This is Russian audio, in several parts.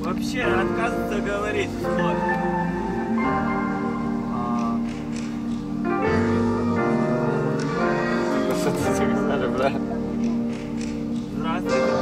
вообще отказывается говорить вслух. Что ты сказали, брат? Здравствуйте.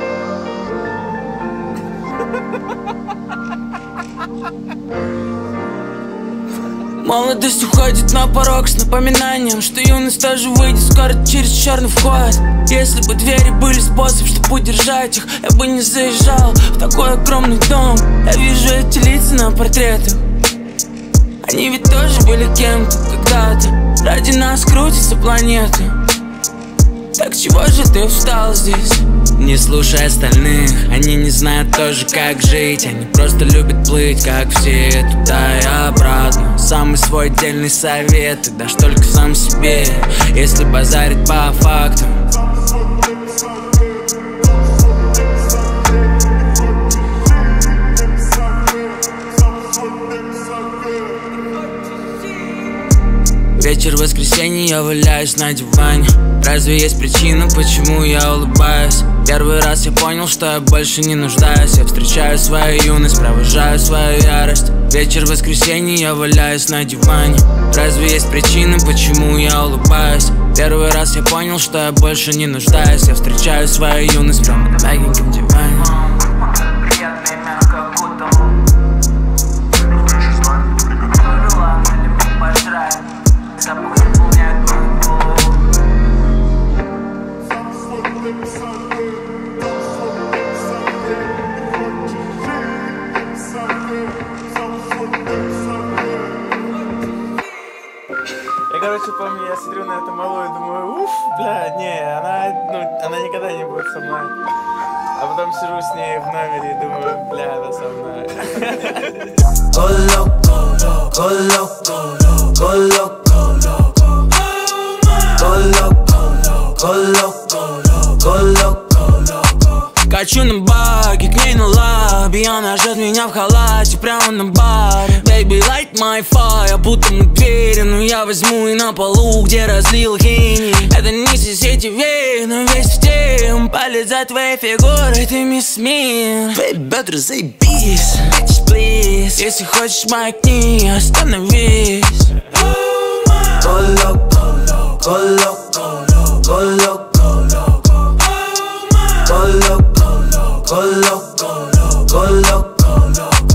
Молодость уходит на порог с напоминанием, что юность тоже выйдет скоро через черный вход. Если бы двери были способ, чтобы удержать их, я бы не заезжал в такой огромный дом. Я вижу эти лица на портретах, они ведь тоже были кем-то когда-то. Ради нас крутится планета. Так чего же ты встал здесь? Не слушай остальных, они не знают тоже как жить. Они просто любят плыть, как все, туда и обратно. Самый свой отдельный совет ты дашь только сам себе, если базарить по фактам. Вечер воскресенья, я валяюсь на диване. Разве есть причина, почему я улыбаюсь? Первый раз я понял, что я больше не нуждаюсь. Я встречаю свою юность, провожаю свою ярость. Вечер воскресенья, я валяюсь на диване. Разве есть причина, почему я улыбаюсь? Первый раз я понял, что я больше не нуждаюсь. Я встречаю свою юность прямо на мягеньком диване. Я, короче, помню, я смотрю на эту малую и думаю, уф, бля, не, она никогда не будет со мной. А потом сижу с ней в номере и думаю, бля, она со мной. Go loco, go loco, go loco, go loco, go loco, go loco. Качу на баги, к ней на лабе. Она ждет меня в халате прямо на баре. Baby, light my fire, будто мы двери. Но я возьму и на полу, где разлил хини. Это не CCTV, но весь в тем. Палец за твоей фигурой, ты мисс мир. Baby, бедра заебись, bitch, please. Если хочешь маякни, остановись. Go loco, go loco, go loco. Go loco, go loco, go loco.